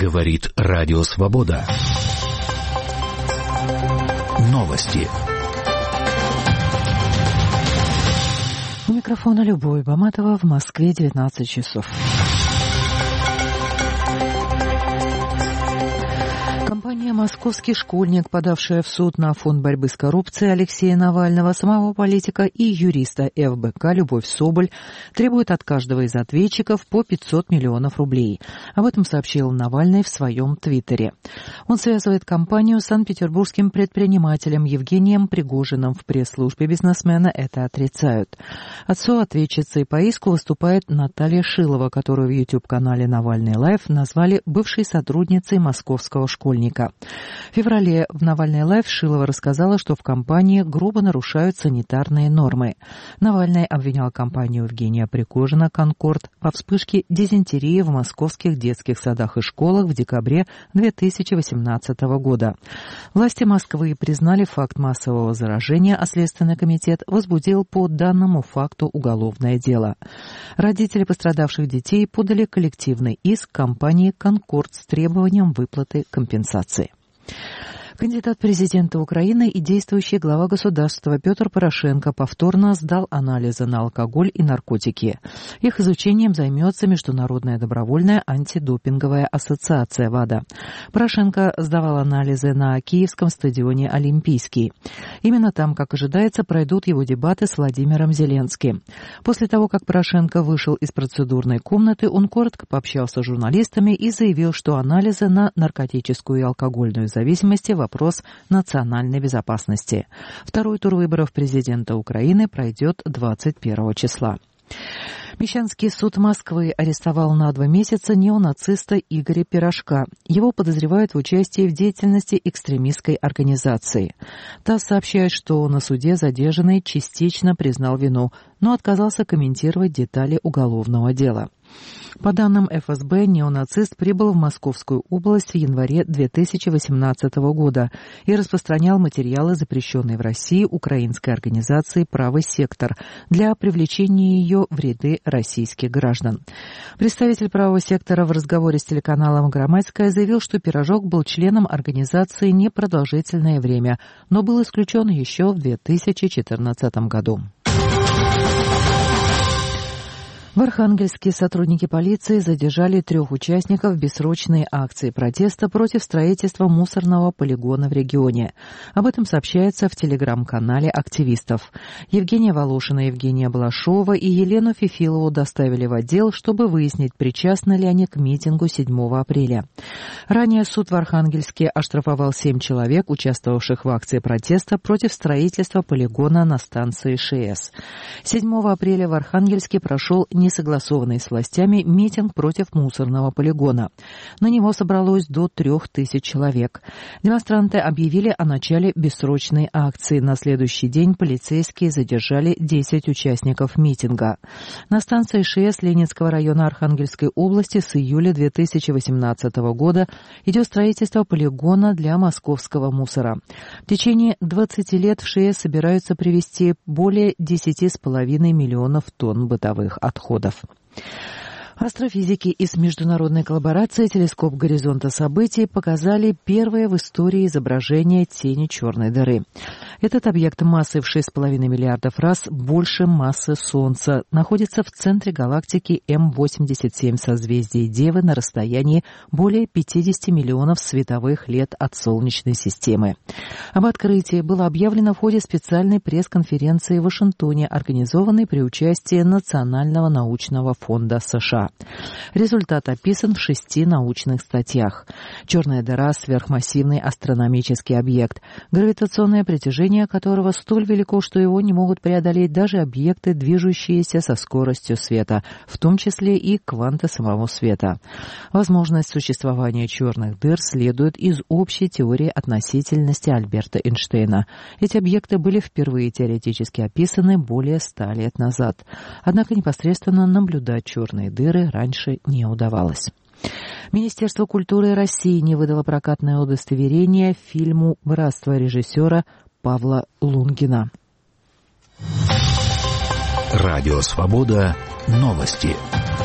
Говорит Радио Свобода. Новости. У микрофона Любовь Баматова, в Москве 19 часов. Компания «Московский школьник», подавшая в суд на фонд борьбы с коррупцией Алексея Навального, самого политика и юриста ФБК Любовь Соболь, требует от каждого из ответчиков по 500 миллионов рублей. Об этом сообщил Навальный в своем твиттере. Он связывает компанию с санкт-петербургским предпринимателем Евгением Пригожиным. В пресс-службе бизнесмена это отрицают. Отцом-ответчицей по иску выступает Наталья Шилова, которую в YouTube-канале «Навальный Лайв» назвали бывшей сотрудницей московского школьника. В феврале в «Навальный Лайв» Шилова рассказала, что в компании грубо нарушают санитарные нормы. Навальный обвинял компанию Евгения Пригожина «Конкорд» во вспышке дизентерии в московских детских садах и школах в декабре 2018 года. Власти Москвы признали факт массового заражения, а Следственный комитет возбудил по данному факту уголовное дело. Родители пострадавших детей подали коллективный иск компании «Конкорд» с требованием выплаты компенсации. Кандидат президента Украины и действующий глава государства Петр Порошенко повторно сдал анализы на алкоголь и наркотики. Их изучением займется Международная добровольная антидопинговая ассоциация ВАДА. Порошенко сдавал анализы на Киевском стадионе «Олимпийский». Именно там, как ожидается, пройдут его дебаты с Владимиром Зеленским. После того, как Порошенко вышел из процедурной комнаты, он коротко пообщался с журналистами и заявил, что анализы на наркотическую и алкогольную зависимость – вопрос национальной безопасности. Второй тур выборов президента Украины пройдет 21 числа. Мещанский суд Москвы арестовал на 2 месяца неонациста Игоря Пирожка. Его подозревают в участии в деятельности экстремистской организации. ТАСС сообщает, что на суде задержанный частично признал вину, но отказался комментировать детали уголовного дела. По данным ФСБ, неонацист прибыл в Московскую область в январе 2018 года и распространял материалы, запрещенные в России украинской организацией «Правый сектор», для привлечения ее в ряды российских граждан. Представитель «Правого сектора» в разговоре с телеканалом «Громадская» заявил, что Пирожок был членом организации непродолжительное время, но был исключен еще в 2014 году. В Архангельске сотрудники полиции задержали 3 участников бессрочной акции протеста против строительства мусорного полигона в регионе. Об этом сообщается в телеграм-канале активистов. Евгения Волошина, Евгения Балашова и Елену Фифилову доставили в отдел, чтобы выяснить, причастны ли они к митингу 7 апреля. Ранее суд в Архангельске оштрафовал 7 человек, участвовавших в акции протеста против строительства полигона на станции ШС. 7 апреля в Архангельске прошел несогласованный с властями митинг против мусорного полигона. На него собралось до 3000 человек. Демонстранты объявили о начале бессрочной акции. На следующий день полицейские задержали 10 участников митинга. На станции ШС Ленинского района Архангельской области с июля 2018 года идет строительство полигона для московского мусора. В течение 20 лет в ШС собираются привезти более 10,5 миллионов тонн бытовых отходов. Астрофизики из международной коллаборации «Телескоп горизонта событий» показали первое в истории изображение тени черной дыры. Этот объект массой в 6,5 миллиардов раз больше массы Солнца находится в центре галактики М87 созвездия Девы на расстоянии более 50 миллионов световых лет от Солнечной системы. Об открытии было объявлено в ходе специальной пресс-конференции в Вашингтоне, организованной при участии Национального научного фонда США. Результат описан в 6 научных статьях. Черная дыра – сверхмассивный астрономический объект, гравитационное притяжение которого столь велико, что его не могут преодолеть даже объекты, движущиеся со скоростью света, в том числе и кванты самого света. Возможность существования черных дыр следует из общей теории относительности Альберта Эйнштейна. Эти объекты были впервые теоретически описаны более 100 лет назад. Однако непосредственно наблюдать черные дыры раньше не удавалось. Министерство культуры России не выдало прокатное удостоверение фильму «Братство» режиссера Павла Лунгина. Радио «Свобода». Новости.